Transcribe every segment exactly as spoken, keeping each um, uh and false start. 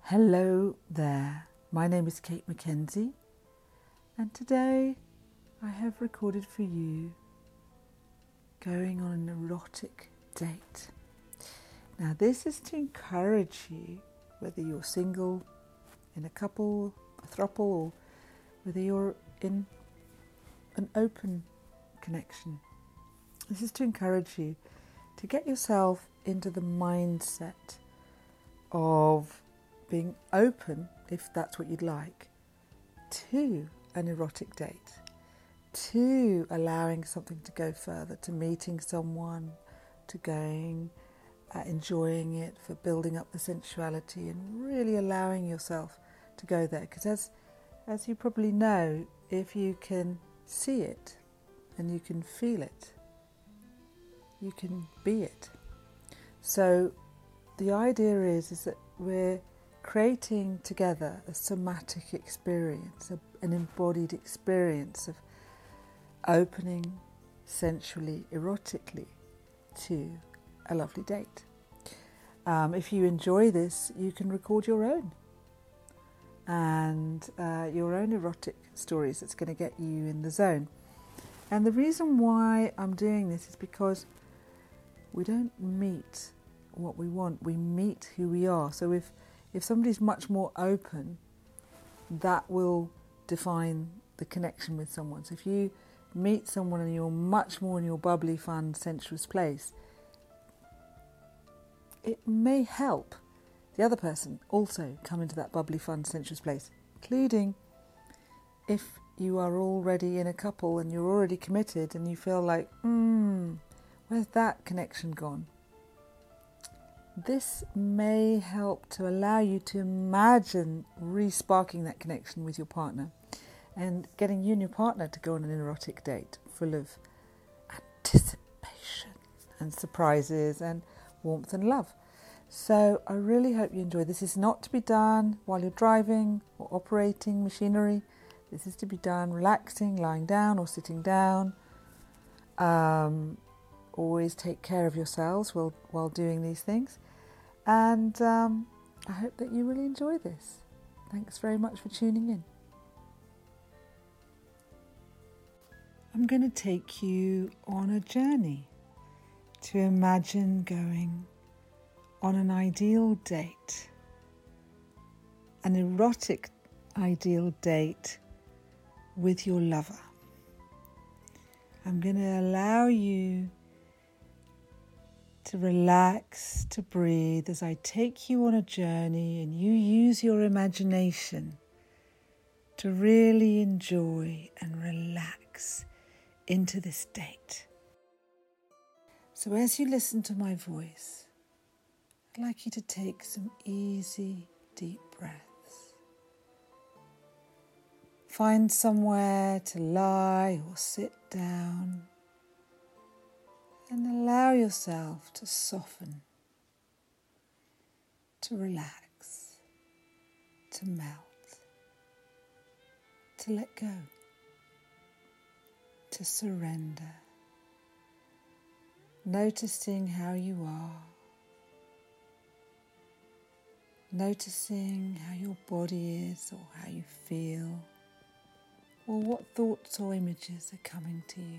Hello there, my name is Kate Mackenzie, and today I have recorded for you going on an erotic date. Now this is to encourage you, whether you're single, in a couple, a throuple, or whether you're in an open connection. This is to encourage you to get yourself into the mindset of being open, if that's what you'd like, to an erotic date, to allowing something to go further, to meeting someone, to going, uh, enjoying it, for building up the sensuality and really allowing yourself to go there. Because as, as you probably know, if you can see it and you can feel it, you can be it. So the idea is, is that we're creating together a somatic experience, a, an embodied experience of opening sensually, erotically to a lovely date. Um, if you enjoy this, you can record your own and uh, your own erotic stories that's going to get you in the zone. And the reason why I'm doing this is because we don't meet what we want, we meet who we are. So if If somebody's much more open, that will define the connection with someone. So if you meet someone and you're much more in your bubbly, fun, sensuous place, it may help the other person also come into that bubbly, fun, sensuous place, including if you are already in a couple and you're already committed and you feel like, hmm, where's that connection gone? This may help to allow you to imagine re-sparking that connection with your partner and getting you and your partner to go on an erotic date full of anticipation and surprises and warmth and love. So I really hope you enjoy. This is not to be done while you're driving or operating machinery. This is to be done relaxing, lying down or sitting down. Um, always take care of yourselves while, while doing these things. And um, I hope that you really enjoy this. Thanks very much for tuning in. I'm going to take you on a journey to imagine going on an ideal date, an erotic ideal date with your lover. I'm going to allow you to relax, to breathe as I take you on a journey and you use your imagination to really enjoy and relax into this date. So as you listen to my voice, I'd like you to take some easy, deep breaths. Find somewhere to lie or sit down. And allow yourself to soften, to relax, to melt, to let go, to surrender, noticing how you are, noticing how your body is or how you feel, or what thoughts or images are coming to you.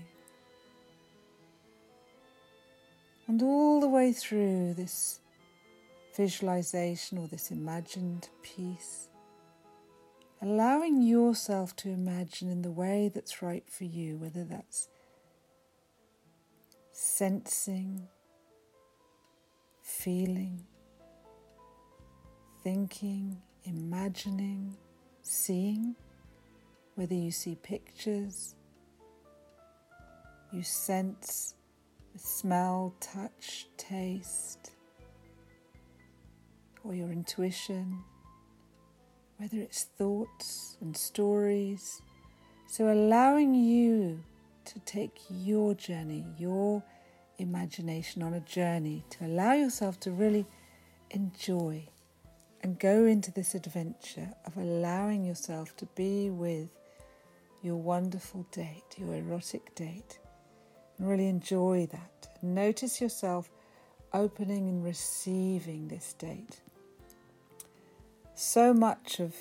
And all the way through this visualization or this imagined piece, allowing yourself to imagine in the way that's right for you, whether that's sensing, feeling, thinking, imagining, seeing, whether you see pictures, you sense smell, touch, taste, or your intuition, whether it's thoughts and stories. So allowing you to take your journey, your imagination on a journey, to allow yourself to really enjoy and go into this adventure of allowing yourself to be with your wonderful date, your erotic date. And really enjoy that. Notice yourself opening and receiving this date. So much of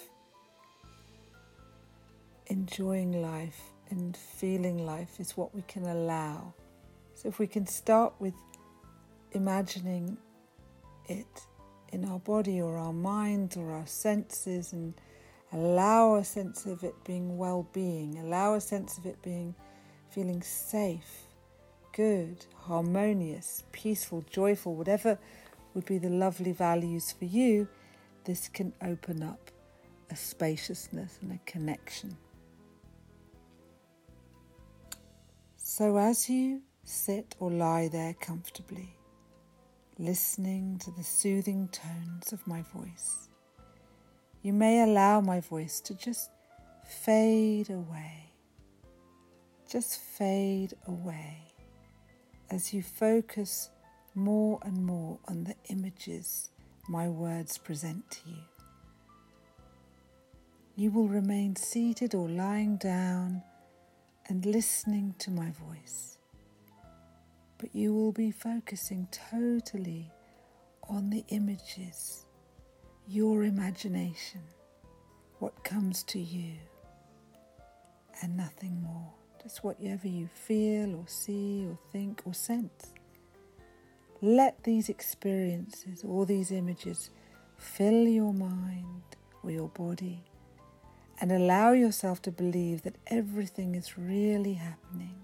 enjoying life and feeling life is what we can allow. So if we can start with imagining it in our body or our minds or our senses, and allow a sense of it being well-being, allow a sense of it being feeling safe, good, harmonious, peaceful, joyful, whatever would be the lovely values for you, this can open up a spaciousness and a connection. So as you sit or lie there comfortably, listening to the soothing tones of my voice, you may allow my voice to just fade away, just fade away as you focus more and more on the images my words present to you. You will remain seated or lying down and listening to my voice, but you will be focusing totally on the images, your imagination, what comes to you, and nothing more. Just whatever you feel or see or think or sense. Let these experiences or these images fill your mind or your body, and allow yourself to believe that everything is really happening,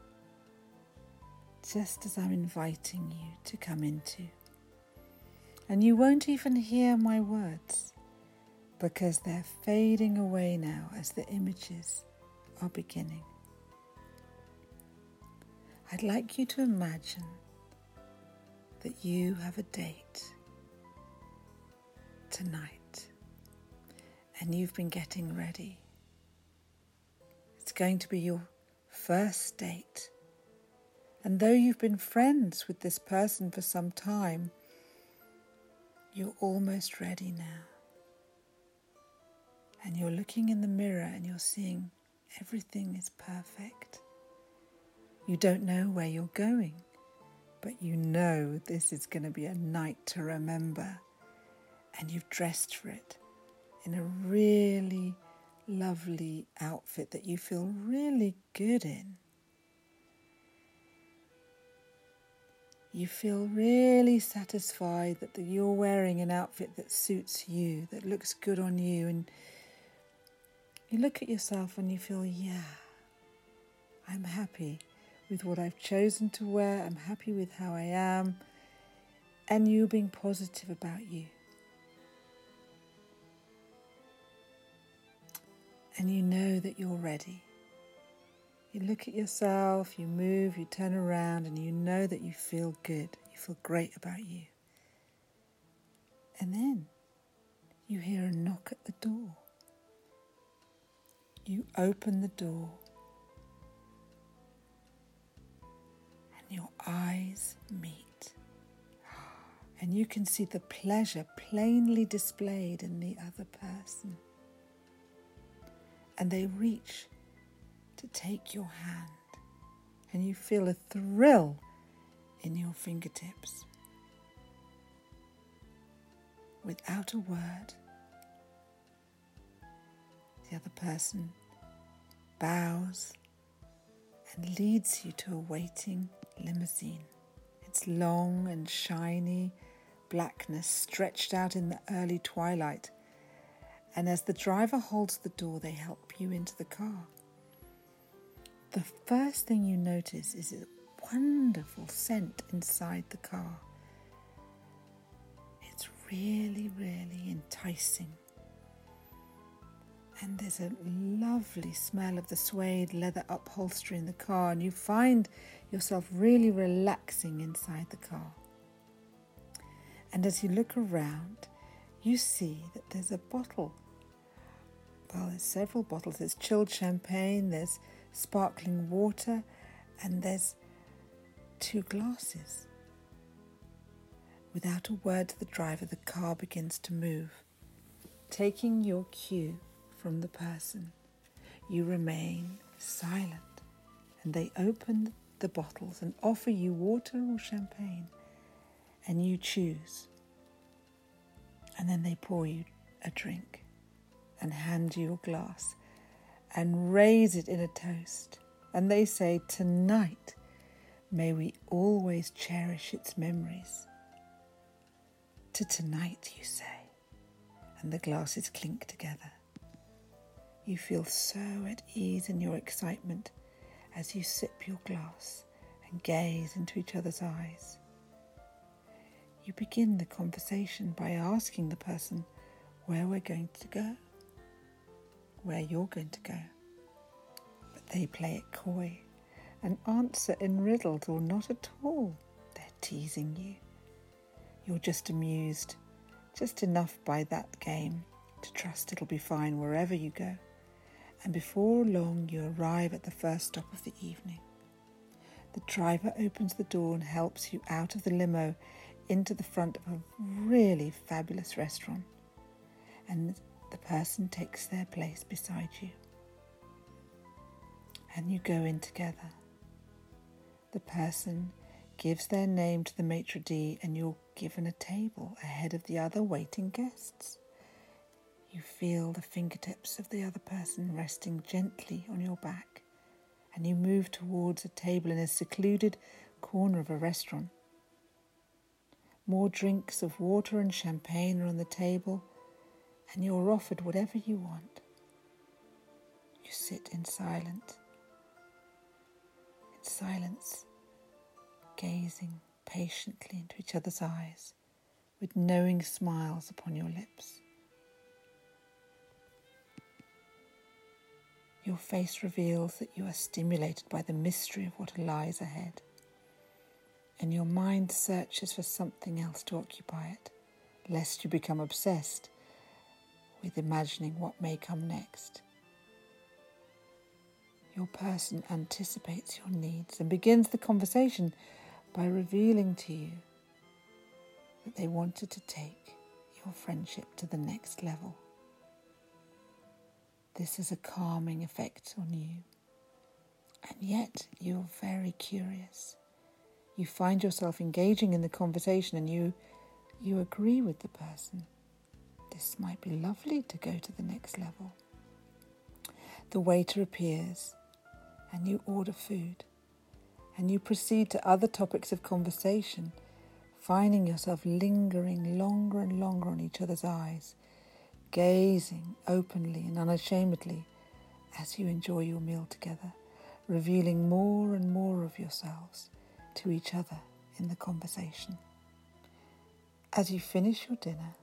just as I'm inviting you to come into. And you won't even hear my words, because they're fading away now as the images are beginning. I'd like you to imagine that you have a date tonight and you've been getting ready. It's going to be your first date. And though you've been friends with this person for some time, you're almost ready now. And you're looking in the mirror and you're seeing everything is perfect. You don't know where you're going, but you know this is going to be a night to remember. And you've dressed for it in a really lovely outfit that you feel really good in. You feel really satisfied that you're wearing an outfit that suits you, that looks good on you, and you look at yourself and you feel, yeah, I'm happy with what I've chosen to wear, I'm happy with how I am, and you being positive about you. And you know that you're ready. You look at yourself, you move, you turn around, and you know that you feel good, you feel great about you. And then you hear a knock at the door. You open the door, and your eyes meet. And you can see the pleasure plainly displayed in the other person. And they reach to take your hand, and you feel a thrill in your fingertips. Without a word, the other person bows and leads you to a waiting limousine. Its long and shiny blackness stretched out in the early twilight, and as the driver holds the door, they help you into the car. The first thing you notice is a wonderful scent inside the car. It's really, really enticing. And there's a lovely smell of the suede leather upholstery in the car, and you find yourself really relaxing inside the car. And as you look around, you see that there's a bottle. Well, there's several bottles. There's chilled champagne, there's sparkling water, and there's two glasses. Without a word to the driver, the car begins to move. Taking your cue from the person, you remain silent, and they open the bottles and offer you water or champagne, and you choose. And then they pour you a drink and hand you your glass and raise it in a toast. And they say, tonight, may we always cherish its memories. To tonight, you say, and the glasses clink together. You feel so at ease in your excitement as you sip your glass and gaze into each other's eyes. You begin the conversation by asking the person where we're going to go, where you're going to go. But they play it coy and answer in riddles or not at all. They're teasing you. You're just amused, just enough by that game to trust it'll be fine wherever you go. And before long you arrive at the first stop of the evening. The driver opens the door and helps you out of the limo into the front of a really fabulous restaurant, and the person takes their place beside you. And you go in together. The person gives their name to the maitre d' and you're given a table ahead of the other waiting guests. You feel the fingertips of the other person resting gently on your back, and you move towards a table in a secluded corner of a restaurant. More drinks of water and champagne are on the table, and you're offered whatever you want. You sit in silence, in silence, gazing patiently into each other's eyes, with knowing smiles upon your lips. Your face reveals that you are stimulated by the mystery of what lies ahead, and your mind searches for something else to occupy it, lest you become obsessed with imagining what may come next. Your person anticipates your needs and begins the conversation by revealing to you that they wanted to take your friendship to the next level. This has a calming effect on you, and yet you're very curious. You find yourself engaging in the conversation and you you agree with the person. This might be lovely to go to the next level. The waiter appears and you order food, and you proceed to other topics of conversation, finding yourself lingering longer and longer on each other's eyes, gazing openly and unashamedly as you enjoy your meal together, revealing more and more of yourselves to each other in the conversation. As you finish your dinner,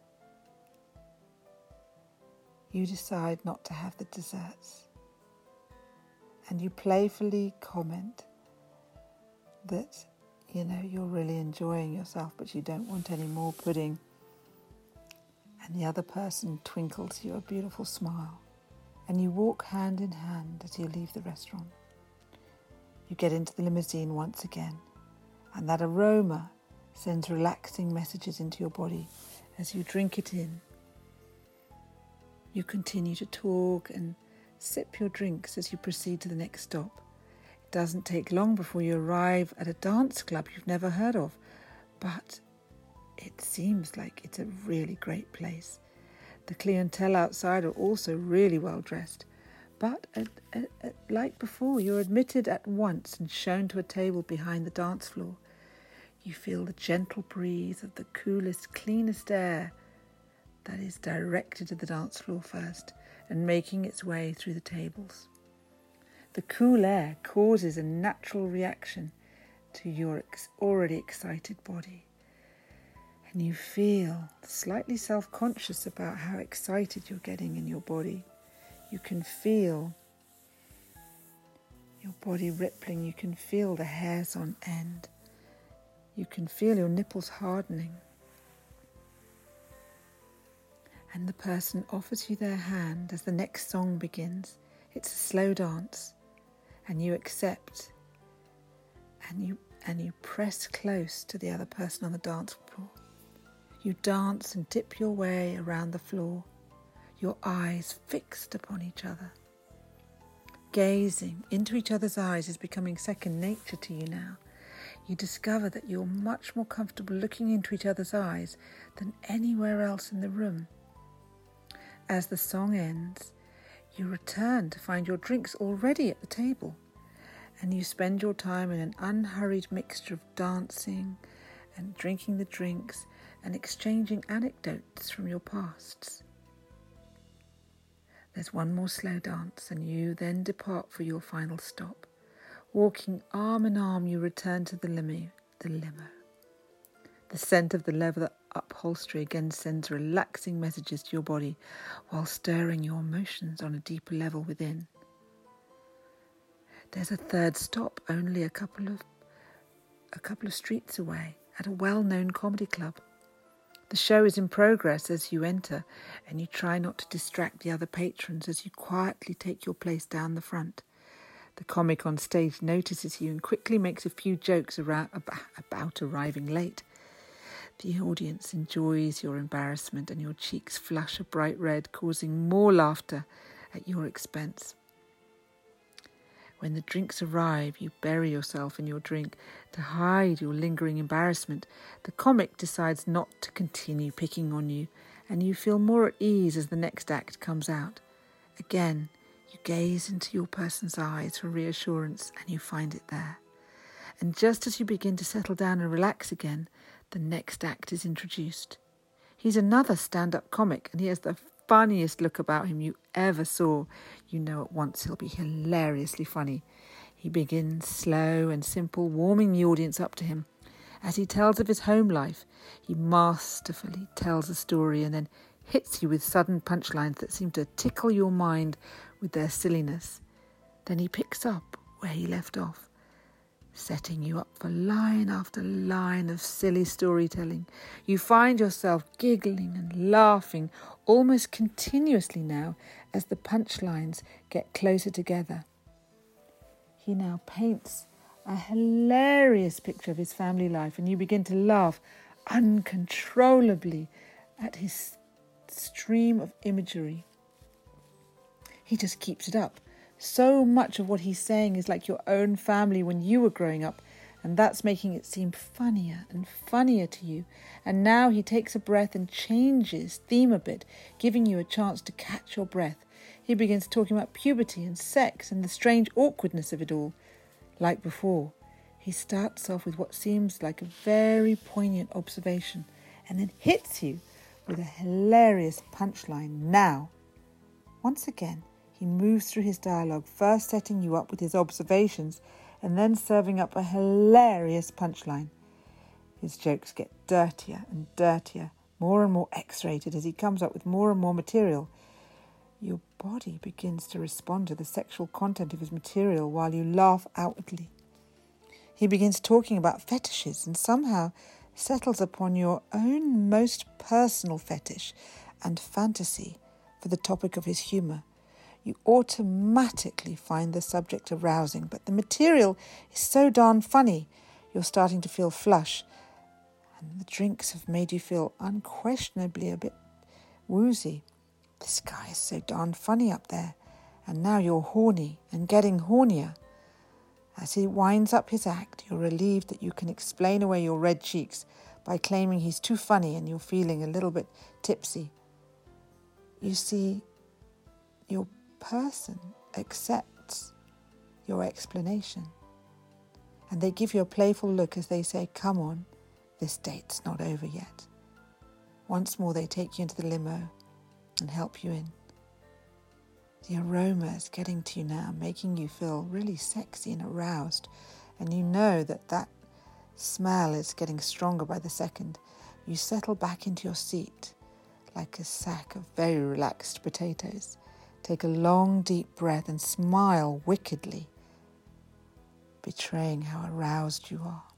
you decide not to have the desserts, and you playfully comment that, you know, you're really enjoying yourself, but you don't want any more pudding. And the other person twinkles you a beautiful smile, and you walk hand in hand as you leave the restaurant. You get into the limousine once again, and that aroma sends relaxing messages into your body as you drink it in. You continue to talk and sip your drinks as you proceed to the next stop. It doesn't take long before you arrive at a dance club you've never heard of, but it seems like it's a really great place. The clientele outside are also really well dressed, but at, at, at, like before, you're admitted at once and shown to a table behind the dance floor. You feel the gentle breeze of the coolest, cleanest air that is directed to the dance floor first and making its way through the tables. The cool air causes a natural reaction to your ex- already excited body, and you feel slightly self-conscious about how excited you're getting in your body. You can feel your body rippling, you can feel the hairs on end, you can feel your nipples hardening. And the person offers you their hand as the next song begins. It's a slow dance, and you accept, and you and you press close to the other person on the dance floor. You dance and dip your way around the floor, your eyes fixed upon each other. Gazing into each other's eyes is becoming second nature to you now. You discover that you're much more comfortable looking into each other's eyes than anywhere else in the room. As the song ends, you return to find your drinks already at the table, and you spend your time in an unhurried mixture of dancing and drinking the drinks and exchanging anecdotes from your pasts. There's one more slow dance, and you then depart for your final stop. Walking arm in arm, you return to the limo. The limo. The scent of the leather upholstery again sends relaxing messages to your body while stirring your emotions on a deeper level within. There's a third stop, only a couple of a couple of streets away, at a well-known comedy club. The show is in progress as you enter, and you try not to distract the other patrons as you quietly take your place down the front. The comic on stage notices you and quickly makes a few jokes around, about arriving late. The audience enjoys your embarrassment, and your cheeks flush a bright red, causing more laughter at your expense. When the drinks arrive, you bury yourself in your drink to hide your lingering embarrassment. The comic decides not to continue picking on you, and you feel more at ease as the next act comes out. Again, you gaze into your person's eyes for reassurance, and you find it there. And just as you begin to settle down and relax again, the next act is introduced. He's another stand-up comic, and he has the funniest look about him you ever saw. You know at once he'll be hilariously funny. He begins slow and simple, warming the audience up to him. As he tells of his home life, he masterfully tells a story and then hits you with sudden punchlines that seem to tickle your mind with their silliness. Then he picks up where he left off, setting you up for line after line of silly storytelling. You find yourself giggling and laughing almost continuously now as the punchlines get closer together. He now paints a hilarious picture of his family life, and you begin to laugh uncontrollably at his stream of imagery. He just keeps it up. So much of what he's saying is like your own family when you were growing up, and that's making it seem funnier and funnier to you. And now he takes a breath and changes theme a bit, giving you a chance to catch your breath. He begins talking about puberty and sex and the strange awkwardness of it all. Like before, he starts off with what seems like a very poignant observation and then hits you with a hilarious punchline. Now, once again, he moves through his dialogue, first setting you up with his observations and then serving up a hilarious punchline. His jokes get dirtier and dirtier, more and more X-rated as he comes up with more and more material. Your body begins to respond to the sexual content of his material while you laugh outwardly. He begins talking about fetishes and somehow settles upon your own most personal fetish and fantasy for the topic of his humour. You automatically find the subject arousing, but the material is so darn funny, you're starting to feel flush, and the drinks have made you feel unquestionably a bit woozy. This guy is so darn funny up there, and now you're horny and getting hornier. As he winds up his act, you're relieved that you can explain away your red cheeks by claiming he's too funny and you're feeling a little bit tipsy. You see, your person accepts your explanation, and they give you a playful look as they say, "Come on, this date's not over yet." Once more they take you into the limo and help you in. The aroma is getting to you now, making you feel really sexy and aroused, and you know that that smell is getting stronger by the second. You settle back into your seat like a sack of very relaxed potatoes. Take a long, deep breath and smile wickedly, betraying how aroused you are.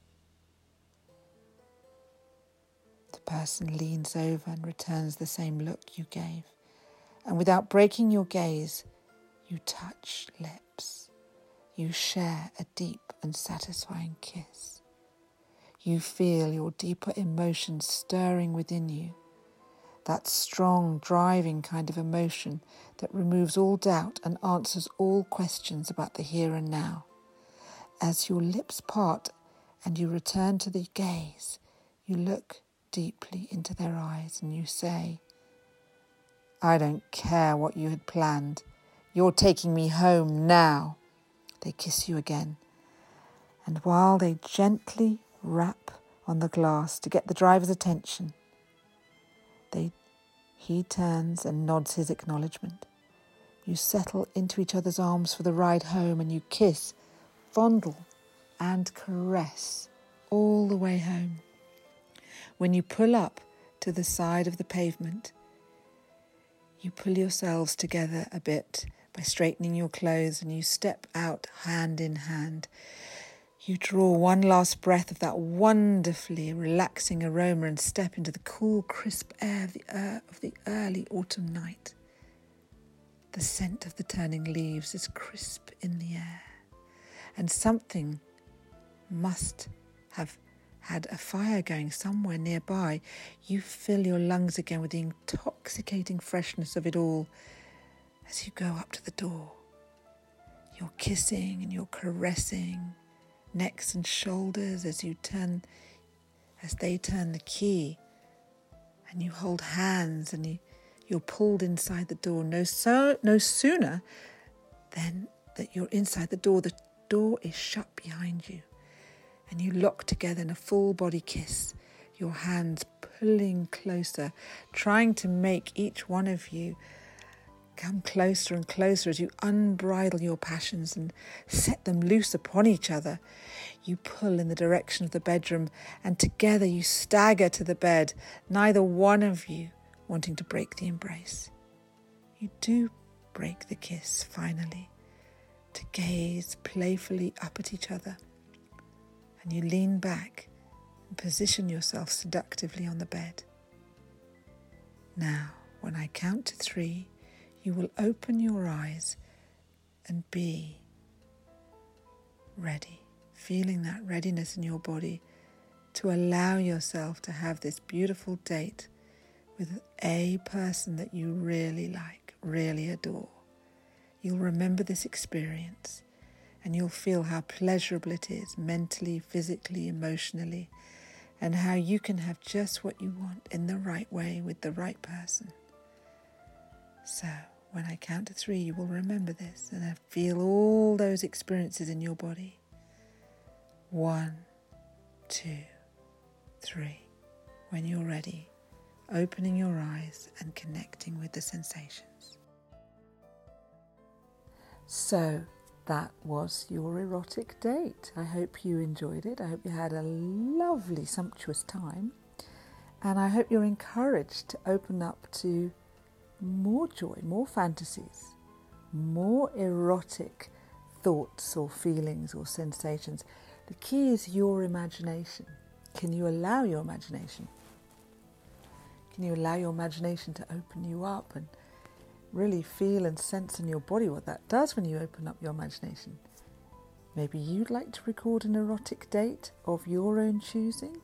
The person leans over and returns the same look you gave, and without breaking your gaze, you touch lips. You share a deep and satisfying kiss. You feel your deeper emotions stirring within you. That strong, driving kind of emotion that removes all doubt and answers all questions about the here and now. As your lips part and you return to the gaze, you look deeply into their eyes and you say, I don't care what you had planned. You're taking me home now. They kiss you again. And while they gently rap on the glass to get the driver's attention, they, he turns and nods his acknowledgement. You settle into each other's arms for the ride home, and you kiss, fondle and caress all the way home. When you pull up to the side of the pavement, you pull yourselves together a bit by straightening your clothes, and you step out hand in hand. You draw one last breath of that wonderfully relaxing aroma and step into the cool, crisp air of the, uh, of the early autumn night. The scent of the turning leaves is crisp in the air, and something must have had a fire going somewhere nearby. You fill your lungs again with the intoxicating freshness of it all as you go up to the door. You're kissing and you're caressing necks and shoulders as you turn, as they turn the key, and you hold hands and you, you're pulled inside the door. No, so, no sooner than that you're inside the door, the door is shut behind you, and you lock together in a full body kiss, your hands pulling closer, trying to make each one of you come closer and closer as you unbridle your passions and set them loose upon each other. You pull in the direction of the bedroom, and together you stagger to the bed, neither one of you wanting to break the embrace. You do break the kiss finally, to gaze playfully up at each other, and you lean back and position yourself seductively on the bed. Now, when I count to three, you will open your eyes and be ready, feeling that readiness in your body to allow yourself to have this beautiful date with a person that you really like, really adore. You'll remember this experience, and you'll feel how pleasurable it is mentally, physically, emotionally, and how you can have just what you want in the right way with the right person. So, when I count to three, you will remember this and feel all those experiences in your body. One, two, three. When you're ready, opening your eyes and connecting with the sensations. So, that was your erotic date. I hope you enjoyed it. I hope you had a lovely, sumptuous time. And I hope you're encouraged to open up to more joy, more fantasies, more erotic thoughts or feelings or sensations. The key is your imagination. Can you allow your imagination? Can you allow your imagination to open you up and really feel and sense in your body what that does when you open up your imagination? Maybe you'd like to record an erotic date of your own choosing,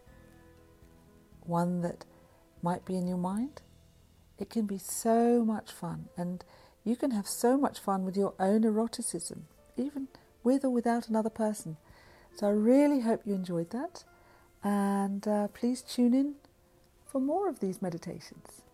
one that might be in your mind. It can be so much fun, and you can have so much fun with your own eroticism, even with or without another person. So I really hope you enjoyed that, and uh, please tune in for more of these meditations.